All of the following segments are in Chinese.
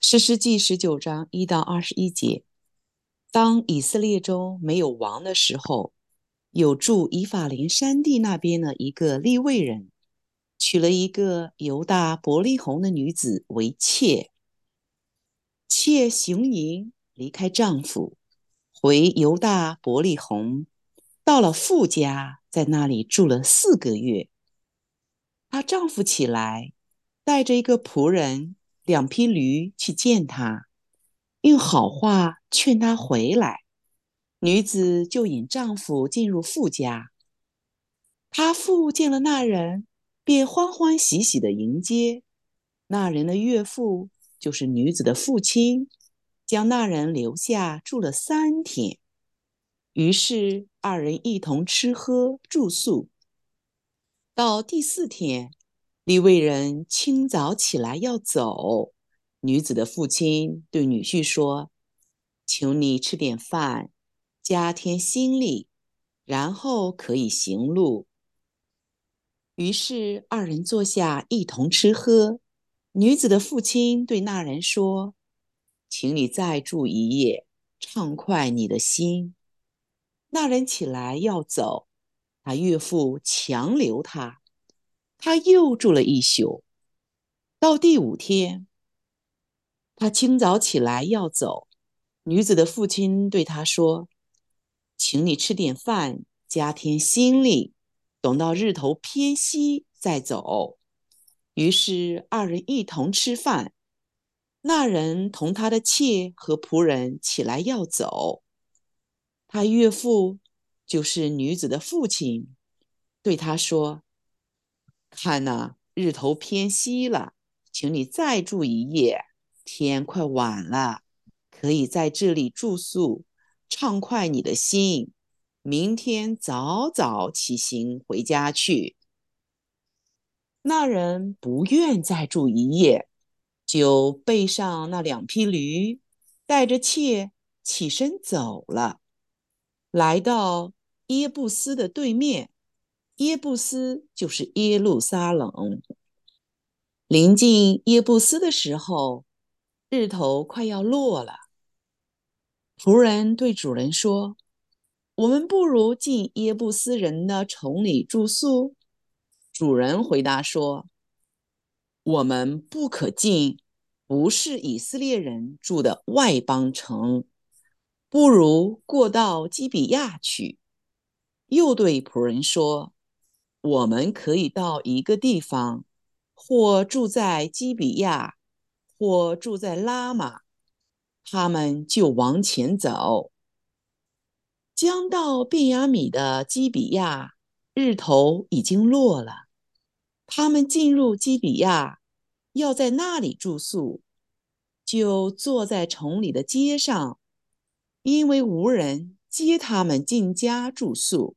士师记19章1到21节，当以色列中没有王的时候，有住以法莲山地那边的一个利未人，娶了一个犹大伯利恒的女子为妾。妾行营离开丈夫，回犹大伯利恒，到了父家，在那里住了4个月。她丈夫起来，带着一个仆人、2匹驴去见她，用好话劝她回来。女子就引丈夫进入父家。她父见了那人，便欢欢喜喜地迎接。那人的岳父，就是女子的父亲，将那人留下住了3天。于是二人一同吃喝住宿。到第4天，利未人清早起来要走，女子的父亲对女婿说：求你吃点饭，加添心力，然后可以行路。于是二人坐下一同吃喝。女子的父亲对那人说：请你再住一夜，畅快你的心。那人起来要走，他岳父强留他，他又住了一宿。到第5天，他清早起来要走，女子的父亲对他说：请你吃点饭，加添心力，等到日头偏西再走。于是二人一同吃饭。那人同他的妾和仆人起来要走，他岳父，就是女子的父亲，对他说：看哪，日头偏西了，请你再住一夜，天快晚了，可以在这里住宿，畅快你的心。明天早早起行回家去。那人不愿再住一夜，就背上那2匹驴，带着妾起身走了，来到耶布斯的对面。耶布斯就是耶路撒冷。临近耶布斯的时候，日头快要落了。仆人对主人说：我们不如进耶布斯人的城里住宿。主人回答说：我们不可进不是以色列人住的外邦城，不如过到基比亚去。又对仆人说：我们可以到一个地方，或住在基比亚，或住在拉玛。他们就往前走。将到便雅悯的基比亚，日头已经落了。他们进入基比亚，要在那里住宿，就坐在城里的街上，因为无人接他们进家住宿。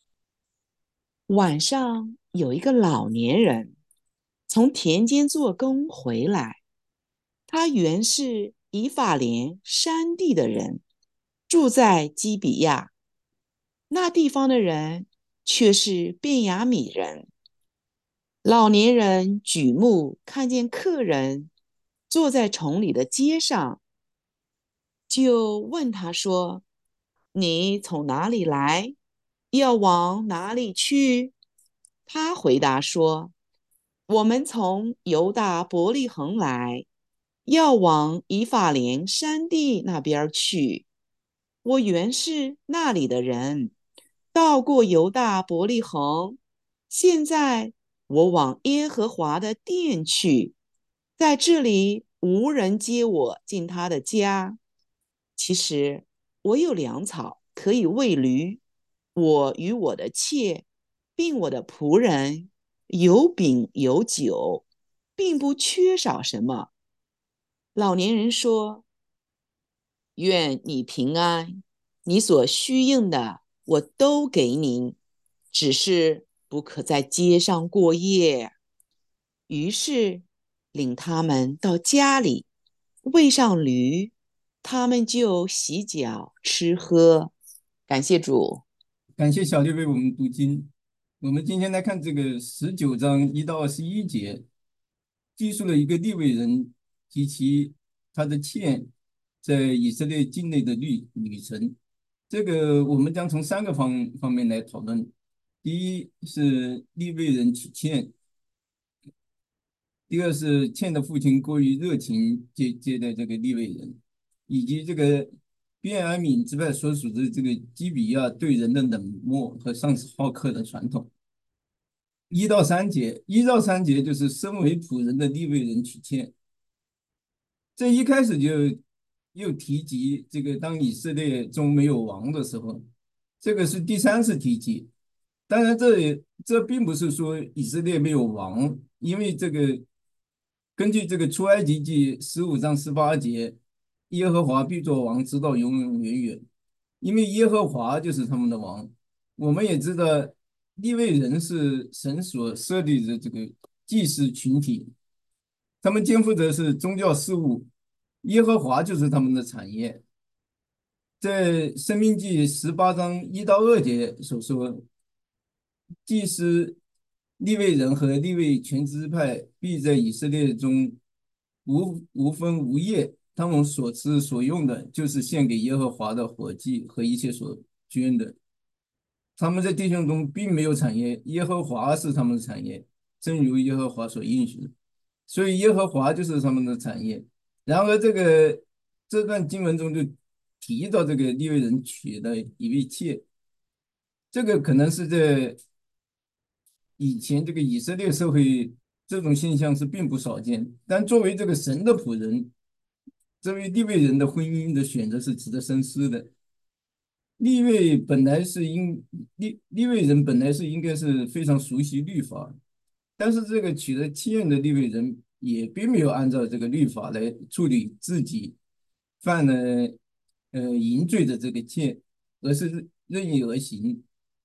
晚上有一个老年人从田间做工回来，他原是以法莲山地的人，住在基比亚。那地方的人却是便雅悯人。老年人举目看见客人坐在城里的街上，就问他说：你从哪里来？要往哪里去？他回答说：我们从犹大伯利恒来，要往以法莲山地那边去。我原是那里的人，到过犹大伯利恒，现在我往耶和华的殿去，在这里无人接我进他的家。其实我有粮草可以喂驴，我与我的妾，并我的仆人有饼有酒，并不缺少什么。老年人说：愿你平安，你所需用的我都给您，只是不可在街上过夜。于是领他们到家里，喂上驴，他们就洗脚吃喝。感谢主。 感谢小弟为我们读经。我们今天来看这个19章1到21节，记述了一个利未人及其他的欠在以色列境内的旅程。这个我们将从3个方面来讨论。第一是利未人取欠，第二是欠的父亲过于热情接待这个利未人，以及这个便雅悯支派所属的这个基比亚对人的冷漠和上司好客的传统。1到3节就是身为仆人的利未人取欠。这一开始就又提及这个，当以色列中没有王的时候，这个是第3次提及。当然这并不是说以色列没有王，因为这个根据这个出埃及记15章18节，耶和华必作王，直到永永远远，因为耶和华就是他们的王。我们也知道，利未人是神所设立的这个祭司群体，他们肩负的是宗教事务，耶和华就是他们的产业。在申命记18章1到2节所说，祭司、利未人和利未全支派必在以色列中无分无业，他们所吃所用的，就是献给耶和华的火祭和一切所捐的。他们在弟兄中并没有产业，耶和华是他们的产业，正如耶和华所应许的。所以耶和华就是他们的产业。然而，这段经文中就提到这个利未人娶的一位妾，这个可能是在以前这个以色列社会这种现象是并不少见，但作为这个神的仆人，这位利未人的婚姻的选择是值得深思的。利未本来是应利未人本来是应该是非常熟悉律法，但是这个取得契的利未人也并没有按照这个律法来处理自己犯了淫罪的这个契，而是任意而行。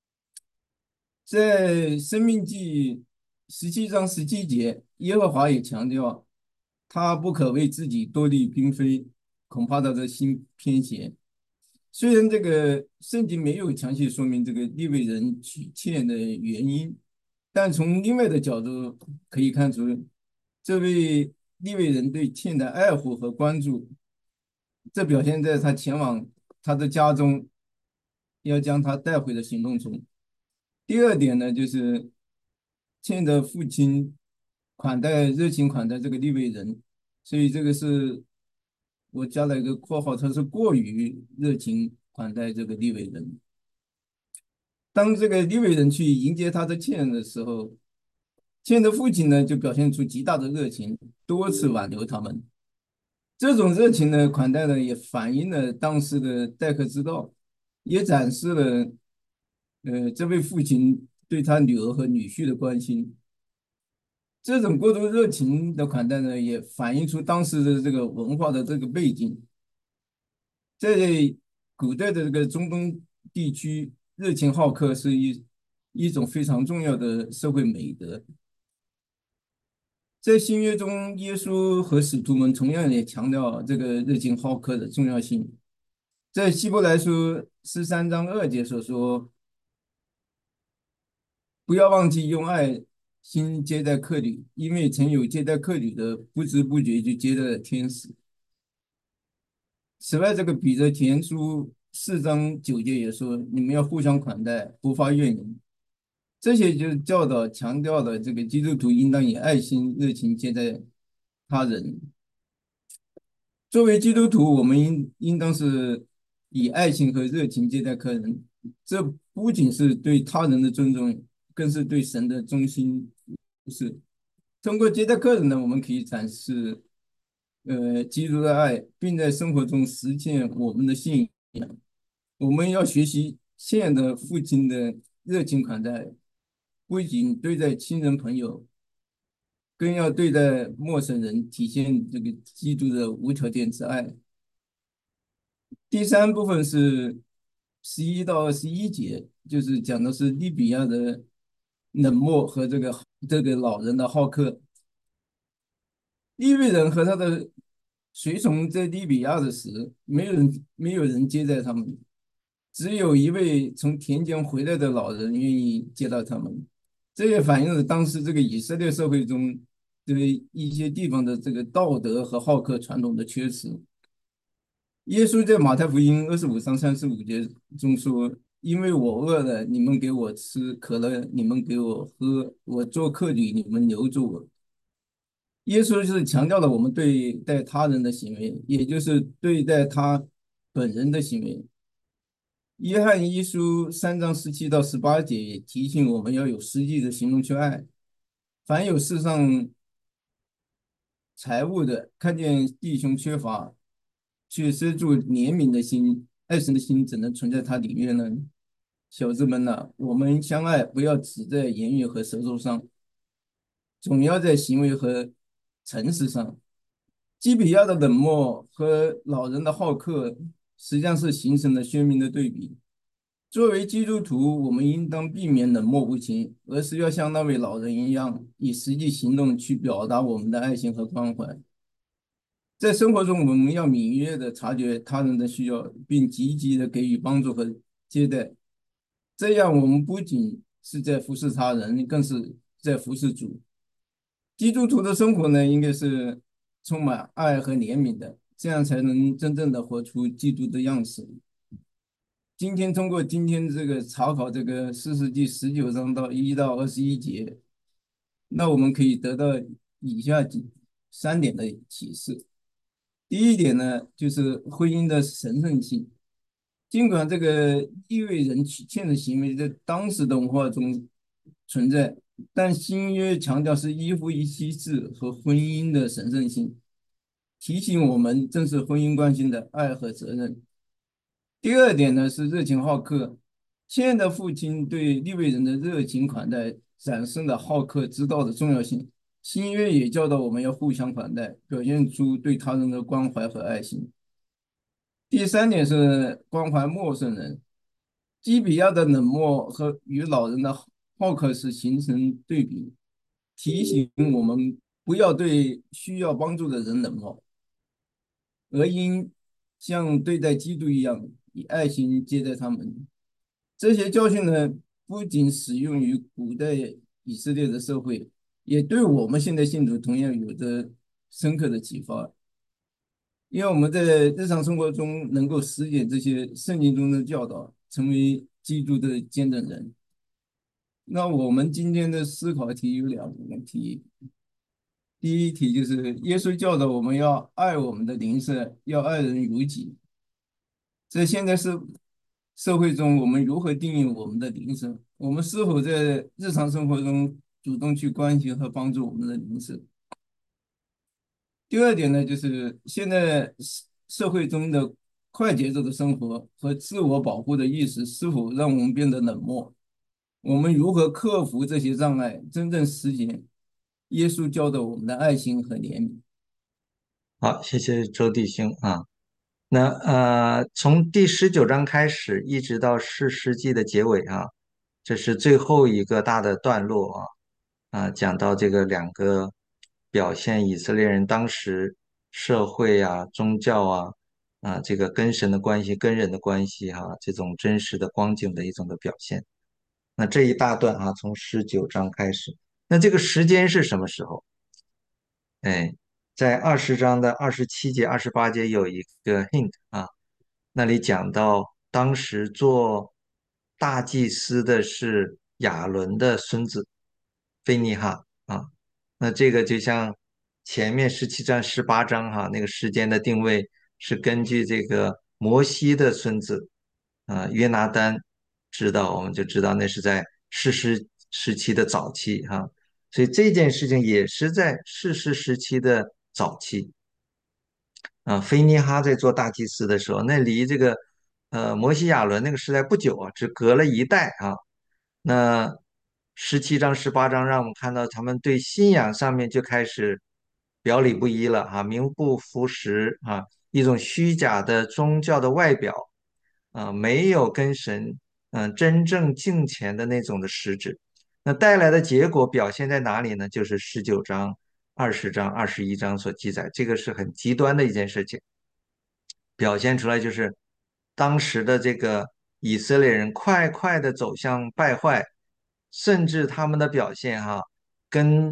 在《生命记》17章17节，耶和华也强调，他不可为自己多立嫔妃，恐怕他的心偏邪。虽然这个圣经没有详细说明这个利未人娶妾的原因，但从另外的角度可以看出，这位利未人对妾的爱护和关注，这表现在他前往他的家中，要将他带回的行动中。第二点呢，就是妾的父亲热情款待这个利未人，所以这个是我加了一个括号，他是过于热情款待这个利未人。当这个利未人去迎接他的妾的时候，妾的父亲呢就表现出极大的热情，多次挽留他们。这种热情的款待呢，也反映了当时的待客之道，也展示了这位父亲对他女儿和女婿的关心。这种过度热情的款待呢，也反映出当时的这个文化的这个背景。在古代的这个中东地区，热情好客是一种非常重要的社会美德。在新约中，耶稣和使徒们同样也强调这个热情好客的重要性。在希伯来书13章2节所说：“不要忘记用爱心接待客旅，因为曾有接待客旅的，不知不觉就接待了天使。”此外，这个彼得前书4章9节也说：“你们要互相款待，不发怨言。”这些就是教导强调的，这个基督徒应当以爱心、热情接待他人。作为基督徒，我们应当是以爱心和热情接待客人。这不仅是对他人的尊重，更是对神的忠心服侍。通过接待客人呢，我们可以展示基督的爱，并在生活中实现我们的信仰。我们要学习现在的父亲的热情款待，不仅对待亲人朋友，更要对待陌生人，体现这个基督的无条件之爱。第三部分是11到21节，就是讲的是利比亚的冷漠和这个老人的好客。利未人和他的随从在利比亚的时，没有人接待他们，只有一位从田间回来的老人愿意接待他们。这也反映了当时这个以色列社会中对一些地方的这个道德和好客传统的缺失。耶稣在马太福音25章35节中说：“因为我饿了，你们给我吃；渴了，你们给我喝；我做客旅，你们留住我。”耶稣是强调了我们对待他人的行为，也就是对待他本人的行为。约翰一书3章17到18节也提醒我们要有实际的行动去爱。凡有世上财物的，看见弟兄缺乏，却施助怜悯的心、爱神的心，怎能存在他里面呢？小子们呐、我们相爱，不要只在言语和舌头上，总要在行为和诚实上。基比亚的冷漠和老人的好客，实际上是形成了鲜明的对比。作为基督徒，我们应当避免冷漠无情，而是要像那位老人一样，以实际行动去表达我们的爱心和关怀。在生活中，我们要敏锐地察觉他人的需要，并积极地给予帮助和接待。这样，我们不仅是在服侍他人，更是在服侍主。基督徒的生活呢，应该是充满爱和怜悯的，这样才能真正的活出基督的样式。今天通过今天这个查考这个4世纪19章到1到21节，那我们可以得到以下3点的启示。第一点呢，就是婚姻的神圣性。尽管这个意味人娶妾的行为在当时的文化中存在，但新约强调是一夫一妻制和婚姻的神圣性，提醒我们正是婚姻关系的爱和责任。第二点呢是热情好客，现在的父亲对利未人的热情款待展示了好客之道的重要性。新约也教导我们要互相款待，表现出对他人的关怀和爱心。第三点是关怀陌生人，基比亚的冷漠和与老人的好客是形成对比，提醒我们不要对需要帮助的人冷漠，而应像对待基督一样，以爱心接待他们。这些教训呢，不仅适用于古代以色列的社会，也对我们现在信徒同样有着深刻的启发。因为我们在日常生活中能够实践这些圣经中的教导，成为基督的见证人。那我们今天的思考题有2个题，第一题就是耶稣教导我们要爱我们的邻舍，要爱人如己。在现在社会中，我们如何定义我们的邻舍？我们是否在日常生活中主动去关心和帮助我们的邻舍？第二点呢，就是现在社会中的快节奏的生活和自我保护的意识，是否让我们变得冷漠？我们如何克服这些障碍，真正实现耶稣教导我们的爱心和怜悯？ 好，谢谢周弟兄啊。那从第19章开始，一直到4世纪的结尾啊，这是最后一个大的段落讲到这个两个表现以色列人当时社会啊、宗教这个跟神的关系、跟人的关系这种真实的光景的一种的表现。那这一大段从19章开始，那这个时间是什么时候？哎，在20章的27节、28节有一个 hint 那里讲到当时做大祭司的是亚伦的孙子菲尼哈那这个就像前面17章、18章那个时间的定位是根据这个摩西的孙子约拿丹知道，我们就知道那是在士师时期的早期所以这件事情也是在士师时期的早期菲尼哈在做大祭司的时候，那离这个摩西亚伦那个时代不久只隔了一代那17章、18章让我们看到他们对信仰上面就开始表里不一了名不符实一种虚假的宗教的外表没有跟神真正敬虔的那种的实质。那带来的结果表现在哪里呢？就是19章、20章、21章所记载，这个是很极端的一件事情。表现出来就是当时的这个以色列人快快的走向败坏，甚至他们的表现跟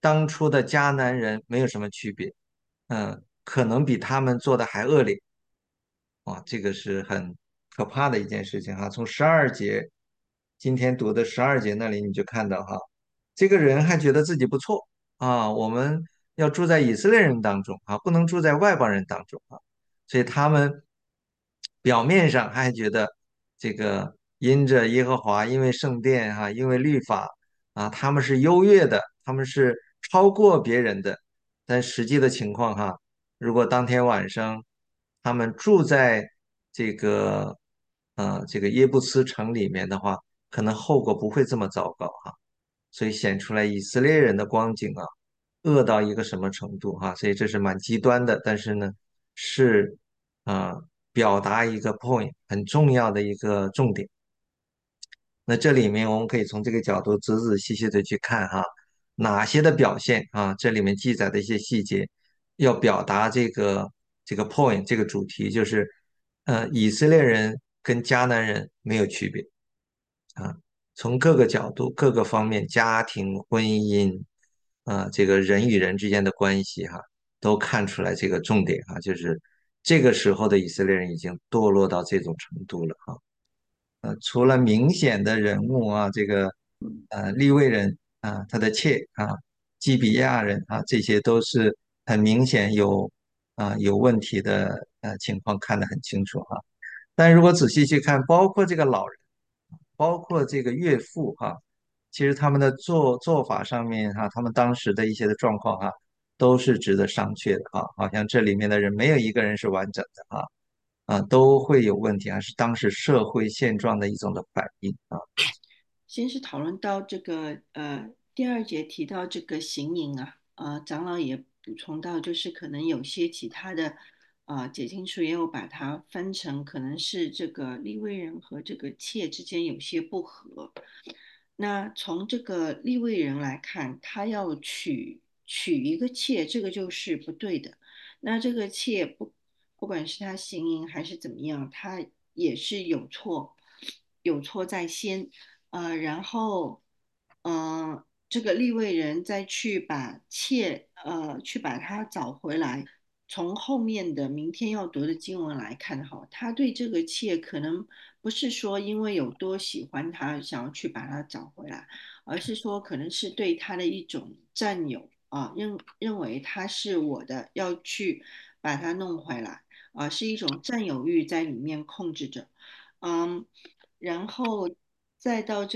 当初的迦南人没有什么区别，可能比他们做的还恶劣。啊，这个是很可怕的一件事情哈。从十二节，今天读的十二节那里你就看到哈，这个人还觉得自己不错啊，我们要住在以色列人当中啊，不能住在外邦人当中啊，所以他们表面上还觉得这个因着耶和华，因为圣殿哈，因为律法啊，他们是优越的，他们是超过别人的，但实际的情况哈。如果当天晚上他们住在这个这个耶布斯城里面的话，可能后果不会这么糟糕哈。所以显出来以色列人的光景啊，恶到一个什么程度哈。所以这是蛮极端的，但是呢，是啊、表达一个 point 很重要的一个重点。那这里面我们可以从这个角度仔仔细细的去看哈，哪些的表现啊，这里面记载的一些细节，要表达这个 point 这个主题，就是以色列人跟迦南人没有区别啊，从各个角度、各个方面，家庭、婚姻这个人与人之间的关系哈，都看出来这个重点哈，就是这个时候的以色列人已经堕落到这种程度了哈。除了明显的人物啊，这个利未人啊，他的妾啊，基比亚人啊，这些都是很明显有问题的情况，看得很清楚哈。但如果仔细去看，包括这个老人，包括这个岳父哈，其实他们的做法上面哈，他们当时的一些的状况哈，都是值得商榷的哈。好像这里面的人没有一个人是完整的哈。都会有问题，还是当时社会现状的一种的反应啊。 先是讨论到这个第二节提到这个行淫啊，长老也补充到，就是可能有些其他的解经书也有把它分成可能是这个利未人和这个妾之间有些不和。那从这个利未人来看，他要娶一个妾，这个就是不对的。那这个妾不管是他行淫还是怎么样，他也是有错在先。然后，这个利未人再去把妾，去把他找回来。从后面的明天要读的经文来看，哈，他对这个妾可能不是说因为有多喜欢他，想要去把他找回来，而是说可能是对他的一种占有啊，认为他是我的，要去把他弄回来啊，是一种占有欲在里面控制着。嗯，然后再到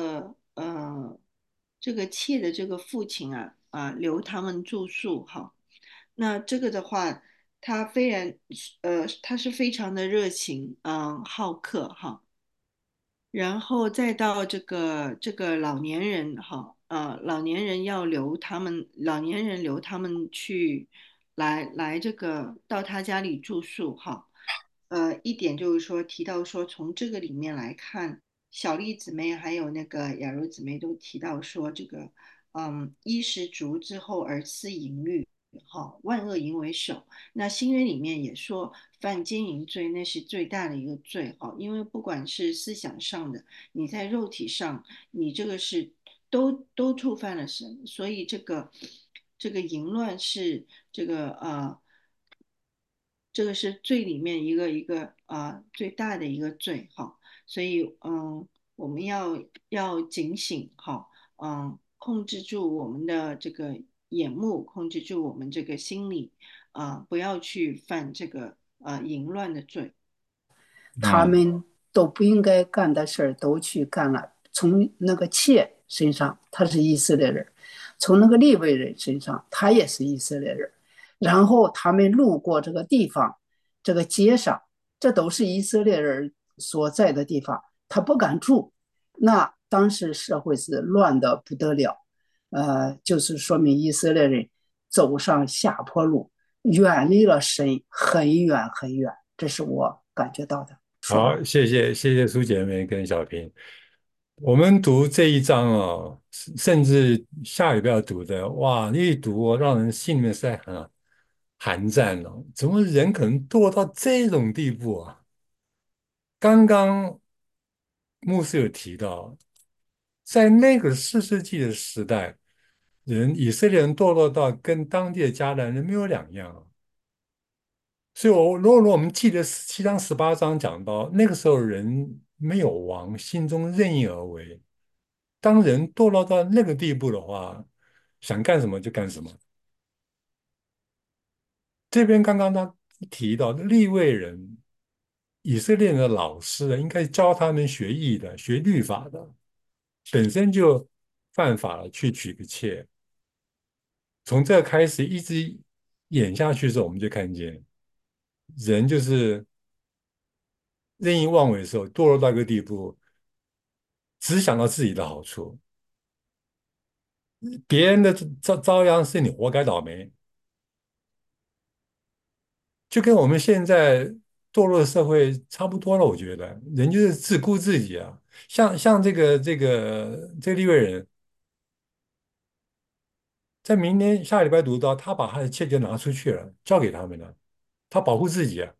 这个妾的这个父亲留他们住宿哈，那这个的话，他非然他是非常的热情，好客哈，然后再到这个老年人哈，老年人留他们去来这个到他家里住宿哈，一点就是说提到说从这个里面来看，小丽姊妹还有那个雅茹姊妹都提到说这个，衣食足之后而思淫欲。哈，万恶淫为首。那新约里面也说，犯奸淫罪那是最大的一个罪哈，因为不管是思想上的，你在肉体上，你这个是都触犯了神，所以这个淫乱是这个是罪里面一个最大的一个罪哈，所以我们要警醒哈，控制住我们的这个眼目，控制住我们这个心理不要去犯这个淫乱的罪。 他们都不应该干的事儿都去干了。从那个妾身上，他是以色列人；从那个利未人身上，他也是以色列人。然后他们路过这个地方，这个街上，这都是以色列人所在的地方，他不敢住。那当时社会是乱的不得了，就是说明以色列人走上下坡路，远离了神很远很远，这是我感觉到的。 好，谢谢苏姐妹跟小平。我们读这一章哦，甚至下礼拜要读的，哇，一读哦，让人心里面是在很寒战哦。怎么人可能堕到这种地步啊？刚刚牧师有提到，在那个四世纪的时代， 以色列人堕落到跟当地的迦南人没有两样。所以如果我们记得7章18章讲到那个时候人没有王，心中任意而为。当人堕落到那个地步的话，想干什么就干什么。这边刚刚他提到利未人，以色列人的老师应该教他们学艺的、学律法的，本身就犯法了，去娶个妾。从这开始一直演下去的时候，我们就看见人就是任意妄为的时候，堕落到一个地步，只想到自己的好处，别人的遭殃是你活该倒霉。就跟我们现在堕落的社会差不多了，我觉得人就是自顾自己啊。像这个利未人，在明年下礼拜读到，他把他的妾就拿出去了，交给他们了，他保护自己啊。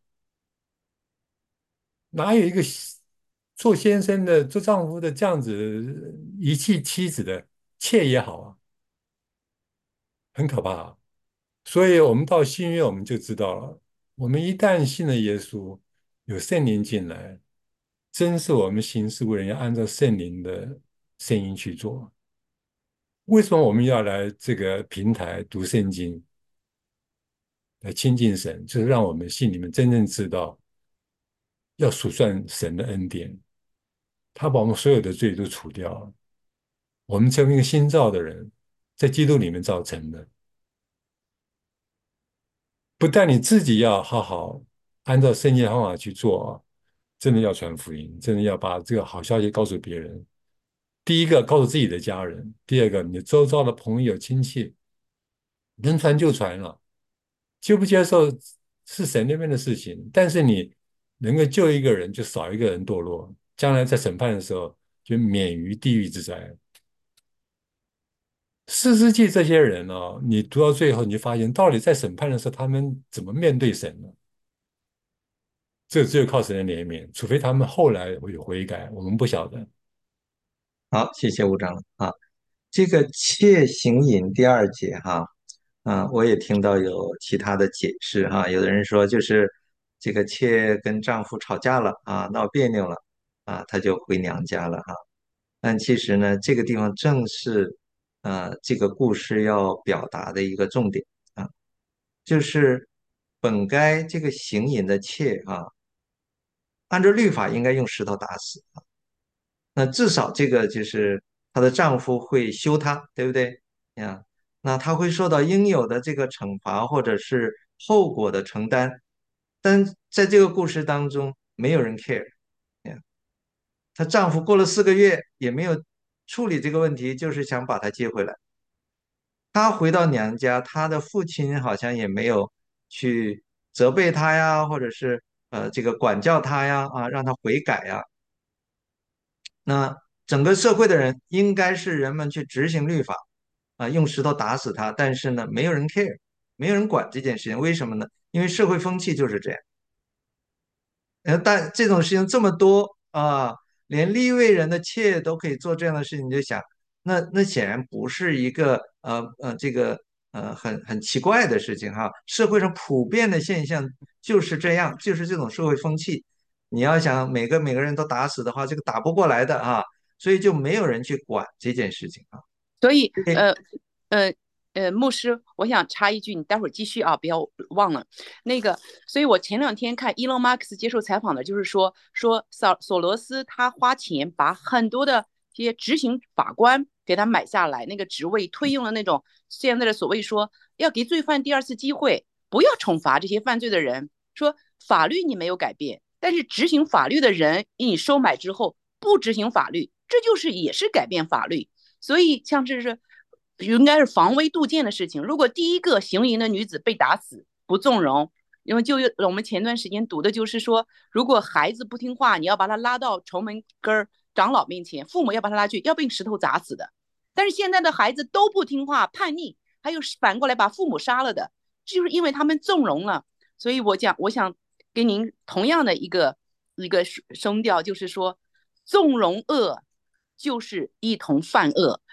哪有一个做先生的、做丈夫的这样子遗弃妻子的妾也好啊，很可怕啊。所以我们到新约我们就知道了，我们一旦信了耶稣，有圣灵进来，真是我们行事为人要按照圣灵的声音去做。为什么我们要来这个平台读圣经，来亲近神？就是让我们心里面真正知道，要数算神的恩典，他把我们所有的罪都除掉了，我们成为一个新造的人，在基督里面造成的。不但你自己要好好按照圣经的方法去做啊，真的要传福音，真的要把这个好消息告诉别人。第一个告诉自己的家人，第二个你周遭的朋友亲戚，能传就传了，接不接受是神那边的事情，但是你能够救一个人，就少一个人堕落，将来在审判的时候就免于地狱之灾。四世纪这些人哦，你读到最后，你就发现到底在审判的时候，他们怎么面对神呢？这只有靠神的怜悯，除非他们后来有悔改，我们不晓得。 好，谢谢吴长老啊。这个窃行淫第二节哈，我也听到有其他的解释哈。有的人说就是这个妾跟丈夫吵架了啊，闹别扭了啊，她就回娘家了哈。但其实呢，这个地方正是这个故事要表达的一个重点啊，就是本该这个行淫的妾啊，按照律法应该用石头打死。那至少这个就是她的丈夫会休她，对不对呀？那她会受到应有的这个惩罚或者是后果的承担，但在这个故事当中，没有人 care 呀。她丈夫过了4个月也没有处理这个问题，就是想把她接回来。她回到娘家，她的父亲好像也没有去责备她呀，或者是这个管教她呀，让她悔改呀。那整个社会的人应该是人们去执行律法用石头打死他，但是呢，没有人 care，没有人管这件事情，为什么呢？因为社会风气就是这样。但这种事情这么多连立位人的妾都可以做这样的事情，你就想，那显然不是一个这个很奇怪的事情哈。社会上普遍的现象就是这样，就是这种社会风气。你要想每个人都打死的话，这个打不过来的所以就没有人去管这件事情啊。 所以诶呃牧师，我想插一句，你待会儿继续啊，不要忘了那个。所以我前2天看伊隆马克思接受采访的，就是说索罗斯他花钱把很多的这些执行法官给他买下来，那个职位推用了那种现在的所谓说要给罪犯第2次机会，不要惩罚这些犯罪的人，说法律你没有改变，但是执行法律的人你收买之后不执行法律，这就是也是改变法律。所以像这是应该是防微杜渐的事情。如果第一个行淫的女子被打死不纵容，因为就我们前段时间读的就是说，如果孩子不听话，你要把他拉到城门根长老面前，父母要把他拉去，要被石头砸死的。但是现在的孩子都不听话，叛逆，还有反过来把父母杀了的，就是因为他们纵容了。所以我想给您同样的一个声调，就是说，纵容恶就是一同犯恶，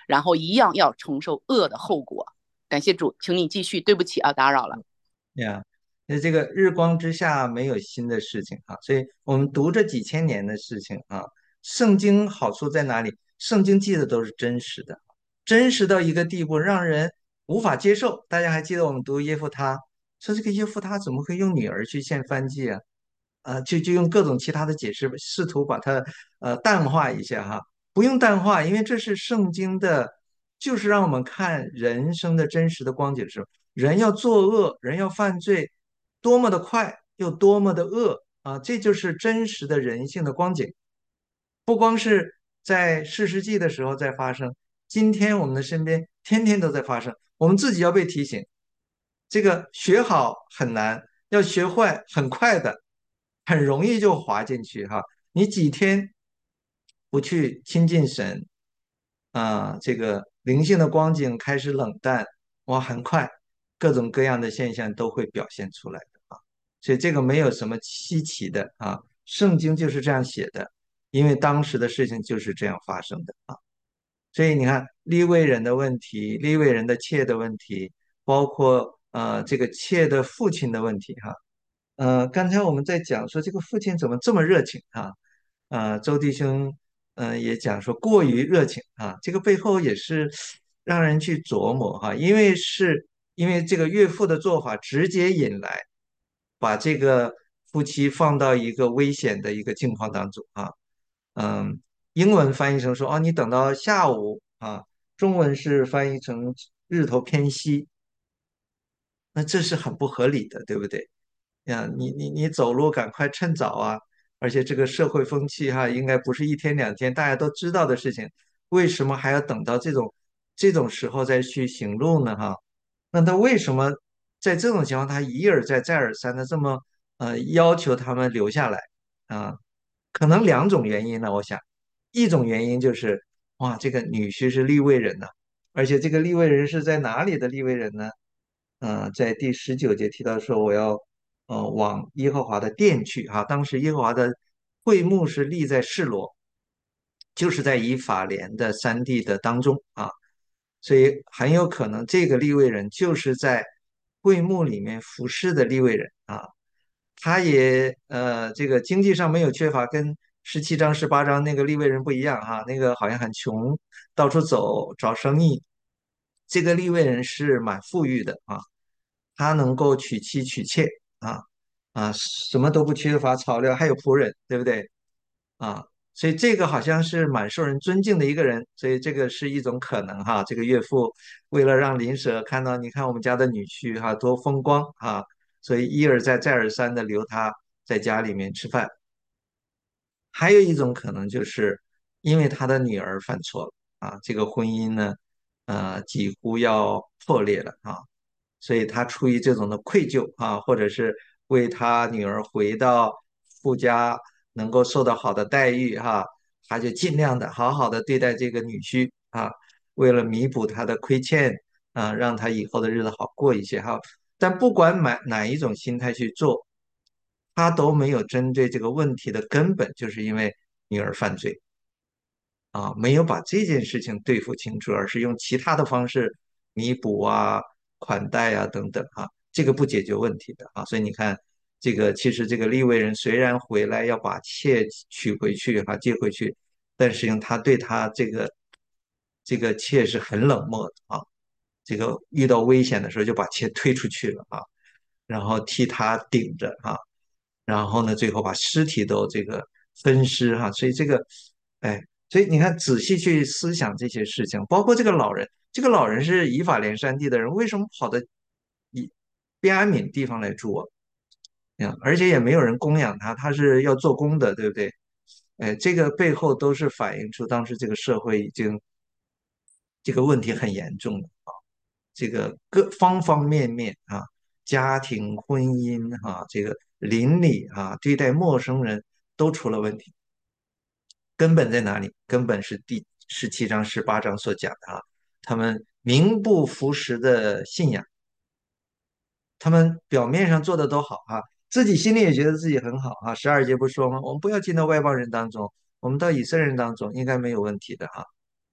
然后一样要承受恶的后果。感谢主，请你继续，对不起啊，打扰了。 呀，那这个日光之下没有新的事情啊，所以我们读这几千年的事情啊，圣经好处在哪里？圣经记的都是真实的，真实到一个地步让人无法接受。大家还记得我们读耶夫他，说这个耶夫他怎么会用女儿去献燔祭啊？就用各种其他的解释，试图把它淡化一下哈，不用淡化，因为这是圣经的，就是让我们看人生的真实的光景是，人要作恶，人要犯罪，多么的快又多么的恶啊，这就是真实的人性的光景，不光是在士世纪的时候在发生，今天我们的身边天天都在发生，我们自己要被提醒，这个学好很难，要学坏很快的。很容易就滑进去哈。你几天不去亲近神这个灵性的光景开始冷淡，哇，很快各种各样的现象都会表现出来的啊。所以这个没有什么稀奇的啊，圣经就是这样写的，因为当时的事情就是这样发生的啊。所以你看利未人的问题，利未人的妾的问题，包括这个妾的父亲的问题哈。刚才我们在讲说这个父亲怎么这么热情啊？周弟兄也讲说过于热情啊，这个背后也是让人去琢磨哈，因为这个岳父的做法直接引来把这个夫妻放到一个危险的一个境况当中啊。嗯，英文翻译成说你等到下午啊，中文是翻译成日头偏西，那这是很不合理的，对不对？呀，你走路赶快趁早啊！而且这个社会风气哈，应该不是一天两天大家都知道的事情，为什么还要等到这种时候再去行路呢？哈，那他为什么在这种情况他一而再再而三的这么要求他们留下来啊？可能两种原因呢，我想，一种原因就是哇，这个女婿是利未人呐，而且这个利未人是在哪里的利未人呢？在第19节提到说，我要往耶和华的殿去啊。当时耶和华的会幕是立在示罗，就是在以法莲的山地的当中啊，所以很有可能这个利未人就是在会幕里面服侍的利未人啊。他也这个经济上没有缺乏，跟17章18章那个利未人不一样哈，那个好像很穷，到处走找生意。这个利未人是蛮富裕的啊，他能够娶妻娶妾啊什么都不缺乏，草料还有仆人，对不对啊？所以这个好像是蛮受人尊敬的一个人，所以这个是一种可能哈。这个岳父为了让邻舍看到，你看我们家的女婿哈多风光啊，所以一而再再而三的留他在家里面吃饭。还有一种可能就是因为他的女儿犯错了这个婚姻呢，几乎要破裂了所以他出于这种的愧疚或者是为他女儿回到夫家能够受到好的待遇他就尽量的好好的对待这个女婿为了弥补他的亏欠让他以后的日子好过一些但不管哪一种心态去做，他都没有针对这个问题的根本，就是因为女儿犯罪没有把这件事情对付清楚，而是用其他的方式弥补款待等等这个不解决问题的所以你看，这个其实这个利未人虽然回来要把妾娶回去接回去，但实际上他对他这个妾是很冷漠的这个遇到危险的时候就把妾推出去了然后替他顶着然后呢，最后把尸体都这个分尸所以这个，哎，所以你看仔细去思想这些事情，包括这个老人，这个老人是以法莲山地的人，为什么跑到以便雅悯地方来住而且也没有人供养他，他是要做工的，对不对？哎，这个背后都是反映出当时这个社会已经这个问题很严重了这个各方方面面家庭、婚姻这个邻里对待陌生人都出了问题。根本在哪里？根本是第17章、18章所讲的他们名不符实的信仰，他们表面上做的都好自己心里也觉得自己很好12节不说吗？我们不要进到外邦人当中，我们到以色列人当中应该没有问题的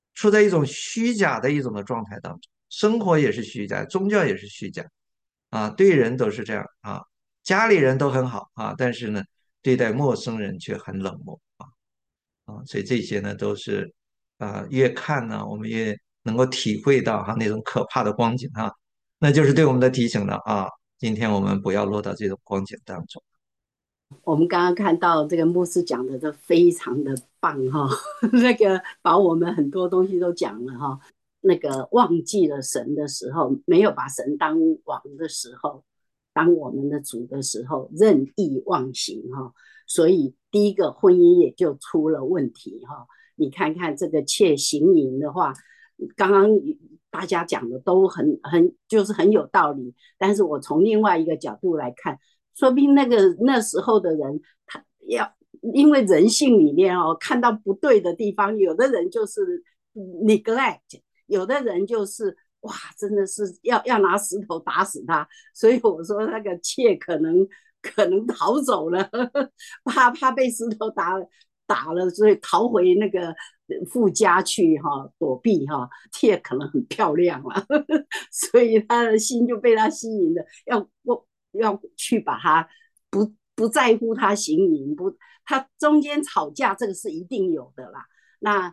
处在一种虚假的一种的状态当中，生活也是虚假，宗教也是虚假啊，对人都是这样啊，家里人都很好啊，但是呢，对待陌生人却很冷漠所以这些呢都是越看呢，我们越能够体会到那种可怕的光景那就是对我们的提醒了今天我们不要落到这种光景当中。 我们刚刚看到这个牧师讲的都非常的棒哈，那个把我们很多东西都讲了哈。那个忘记了神的时候，没有把神当王的时候，当我们的主的时候，任意妄行哈，所以第一个婚姻也就出了问题哈。你看看这个妾行淫的话，刚刚大家讲的都就是很有道理，但是我从另外一个角度来看。说不定那时候的人，他因为人性里面看到不对的地方，有的人就是 neglect， 有的人就是哇，真的是要拿石头打死他。所以我说那个妾可能逃走了，怕被石头打了，所以逃回那个夫家去躲避妾可能很漂亮了，所以他的心就被他吸引了，要去把他不在乎他行淫，他中间吵架这个是一定有的啦。那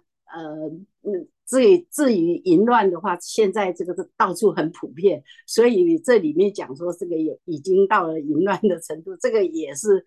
至于淫乱的话，现在这个到处很普遍，所以这里面讲说这个已经到了淫乱的程度，这个也是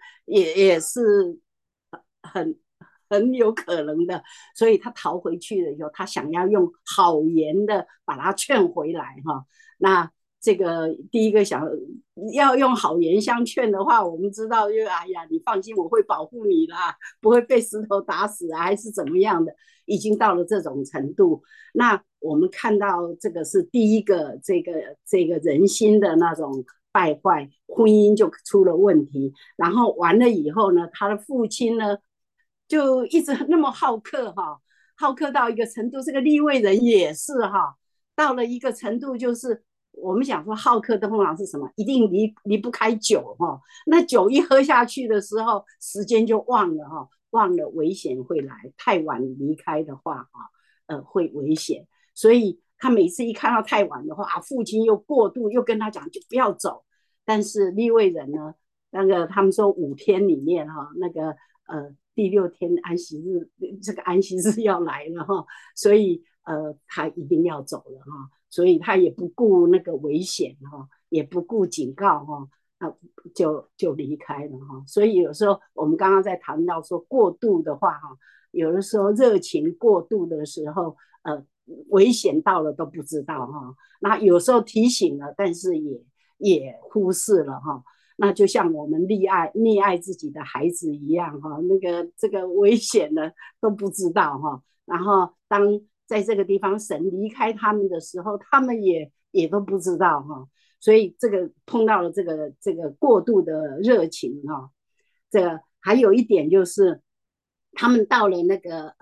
很有可能的。所以他逃回去了以后，他想要用好言的把他劝回来那这个第一个要用好言相劝的话，我们知道哎呀，你放心，我会保护你啦，不会被石头打死还是怎么样的，已经到了这种程度。那我们看到这个是第一个这个人心的那种败坏，婚姻就出了问题。然后完了以后呢，他的父亲呢就一直那么好客好客到一个程度，这个利未人也是到了一个程度就是。我们想说好客的通常是什么？一定离不开酒那酒一喝下去的时候，时间就忘了忘了危险会来，太晚离开的话会危险。所以他每次一看到太晚的话父亲又过度又跟他讲就不要走。但是利未人呢，那个他们说5天里面那个第6天安息日，这个安息日要来了所以他一定要走了所以他也不顾那个危险也不顾警告就离开了所以有时候我们刚刚在谈到说过度的话有的时候热情过度的时候危险到了都不知道那有时候提醒了，但是也忽视了那就像我们溺爱自己的孩子一样那个这个危险的都不知道然后当在这个地方神离开他们的时候，他们也都不知道所以这个碰到了这个过度的热情这个还有一点就是他们到了那个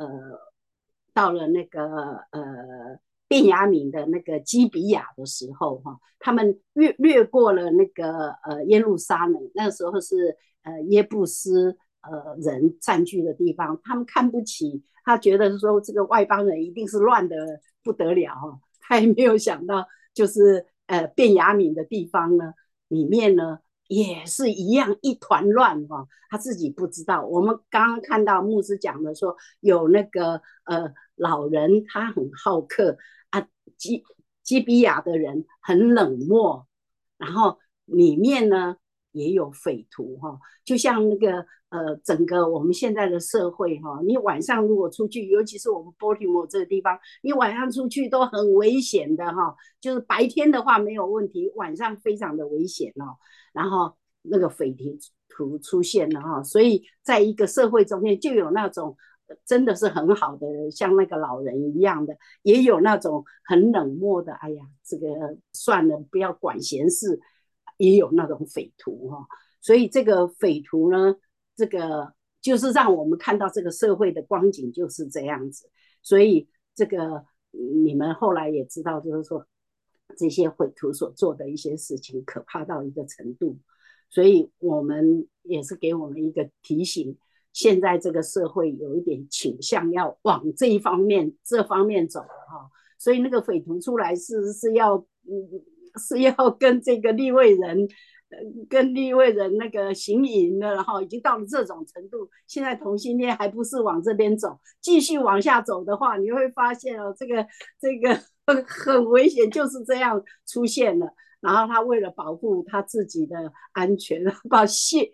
便雅悯的那个基比亚的时候他们略过了那个耶路撒冷，那个时候是耶布斯人占据的地方，他们看不起，他觉得说这个外邦人一定是乱的不得了他也没有想到就是便雅悯的地方呢里面呢也是一样一团乱他自己不知道。我们刚刚看到牧师讲的说有那个老人他很好客基比亚的人很冷漠，然后里面呢也有匪徒就像那个整个我们现在的社会你晚上如果出去，尤其是我们 Baltimore 这个地方，你晚上出去都很危险的就是白天的话没有问题，晚上非常的危险然后那个匪徒出现了所以在一个社会中间就有那种真的是很好的像那个老人一样的，也有那种很冷漠的哎呀这个算了不要管闲事，也有那种匪徒所以这个匪徒呢这个就是让我们看到这个社会的光景就是这样子。所以这个你们后来也知道，就是说这些匪徒所做的一些事情可怕到一个程度，所以我们也是给我们一个提醒， 现在这个社会有一点倾向要往这方面走哈，所以那个匪徒出来是要跟这个利未人。跟利未人那个行淫了，然后已经到了这种程度，现在同性恋还不是往这边走，继续往下走的话，你会发现这个很危险，就是这样出现了。然后他为了保护他自己的安全，把妾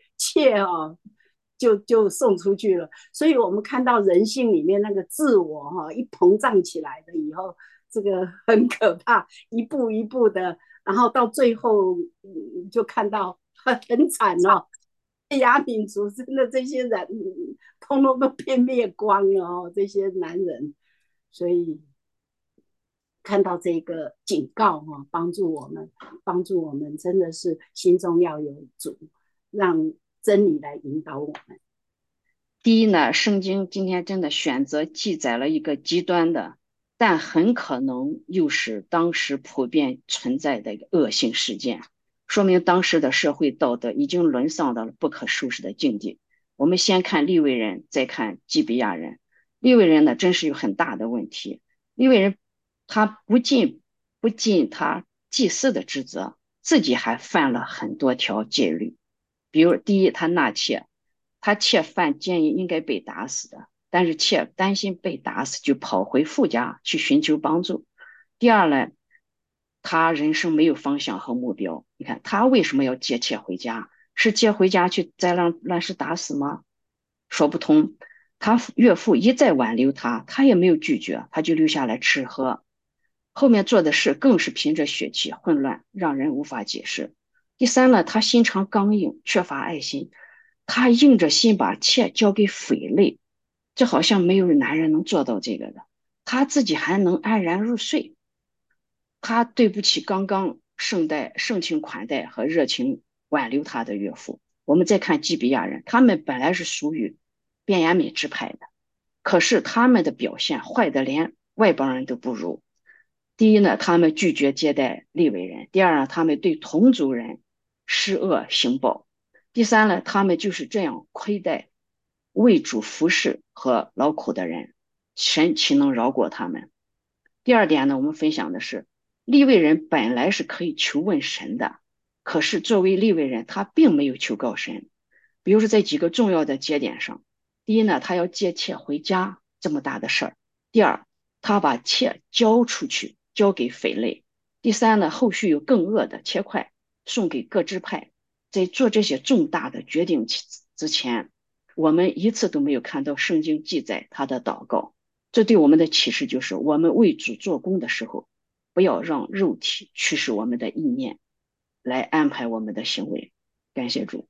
就送出去了。所以我们看到人性里面那个自我一膨胀起来了以后，这个很可怕，一步一步的。然后到最后就看到很惨哦，亚民族真的这些人通通都被灭光了哦，这些男人。所以看到这个警告帮助我们真的是心中要有主，让真理来引导我们。 第一呢，圣经今天真的选择记载了一个极端的，但很可能又是当时普遍存在的一个恶性事件，说明当时的社会道德已经沦丧到了不可收拾的境地。我们先看利未人，再看基比亚人。利未人呢，真是有很大的问题。利未人他不尽他祭祀的职责，自己还犯了很多条戒律。比如第一，他纳妾，他妾犯奸淫应该被打死的，但是妾担心被打死，就跑回父家去寻求帮助。第二呢，他人生没有方向和目标。你看他为什么要接妾回家？是接回家去再让乱世打死吗？说不通。他岳父一再挽留他，他也没有拒绝，他就留下来吃喝。后面做的事更是凭着血气混乱，让人无法解释。第三呢，他心肠刚硬，缺乏爱心，他硬着心把妾交给匪类，这好像没有男人能做到这个的。他自己还能安然入睡，他对不起刚刚盛情款待和热情挽留他的岳父。我们再看基比亚人，他们本来是属于便雅悯支派的，可是他们的表现坏的连外邦人都不如。第一呢，他们拒绝接待利未人；第二呢，他们对同族人施恶行暴；第三呢，他们就是这样亏待为主服侍和劳苦的人，神岂能饶过他们？第二点呢，我们分享的是利未人本来是可以求问神的，可是作为利未人，他并没有求告神。比如说在几个重要的节点上，第一呢，他要接妾回家这么大的事儿；第二，他把妾交出去，交给匪类；第三呢，后续有更恶的切块送给各支派。在做这些重大的决定之前，我们一次都没有看到圣经记载他的祷告。这对我们的启示就是，我们为主做工的时候，不要让肉体驱使我们的意念来安排我们的行为。感谢主。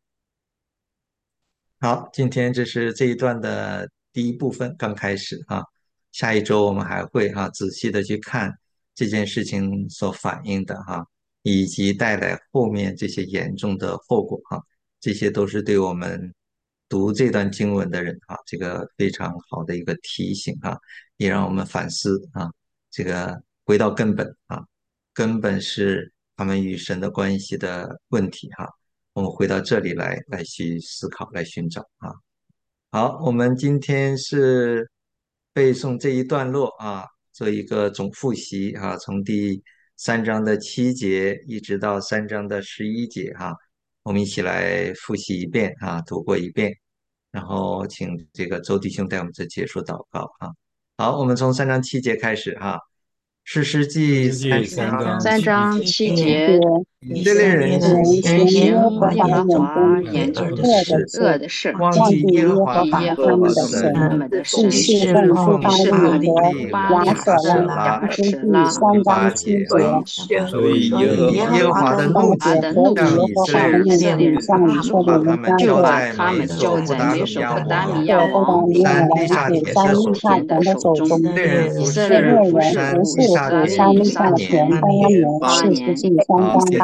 好，今天这是这一段的第一部分，刚开始啊。下一周我们还会仔细的去看这件事情所反映的以及带来后面这些严重的后果这些都是对我们读这段经文的人这个非常好的一个提醒也让我们反思这个回到根本根本是他们与神的关系的问题我们回到这里来去思考，来寻找好，我们今天是背诵这一段落做一个总复习从第3章的7节一直到3章的11节我们一起来复习一遍读过一遍，然后请这个周弟兄带我们做结束祷告好，我们从3章7节开始士师记世纪 3章 3章7节， 以色列人人行耶和华眼眼中中的恶的事， 忘记耶和华耶和华他们的神， 侍奉是巴力巴力亚舍拉亚舍拉。 8节， 所以耶和华的怒气向以色列人发作，就把他们交在美索不达米亚王山利萨田的手中。以色列人服侍利萨田8年。好，接着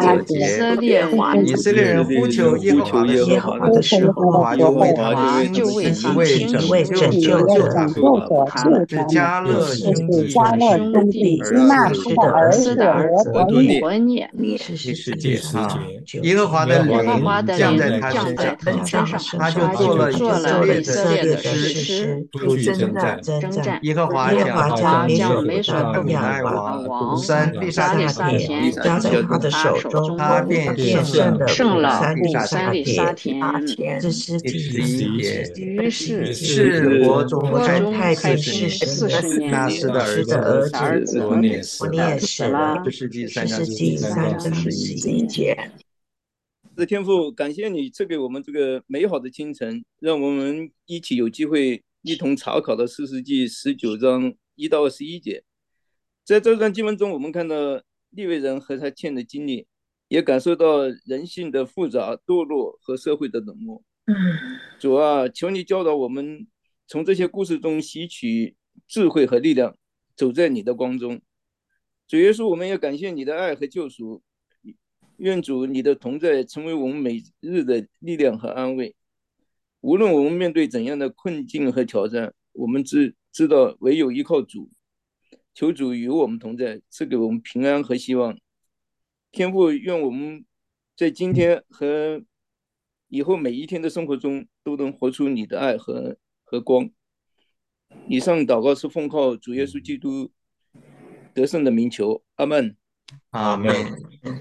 9 以节， 色列以色列人呼求耶和华的时候，耶和华就为他们就为他们兴起一位拯救者，是迦勒兄弟兄弟儿子的儿子伯涅。 伯涅。 第10 第节 10节， 耶和华的耶和华灵的降在灵他身上， 降在他身上， 他就他做了做了以色列的士士师， 出去征战。 征战。 耶和华耶和华将美美索不亚王王山利加利撒田交在他的手中，他便胜了古三利撒田。 第11节， 于是是国中开太平40年， 拿斯的儿子伯涅死了。这是第3章11节。 天父，感谢你赐给我们这个美好的清晨，让我们一起有机会一同查考的士师记19章1到21节。在这段经文中，我们看到利未人和他欠的经历，也感受到人性的复杂、堕落和社会的冷漠。主啊，求你教导我们从这些故事中吸取智慧和力量，走在你的光中。主耶稣，我们也感谢你的爱和救赎，愿主你的同在成为我们每日的力量和安慰。无论我们面对怎样的困境和挑战，我们知道唯有依靠主。求主与我们同在，赐给我们平安和希望。天父，愿我们在今天和以后每一天的生活中都能活出你的爱和光。以上祷告是奉靠主耶稣基督得胜的名求，阿们。 阿们。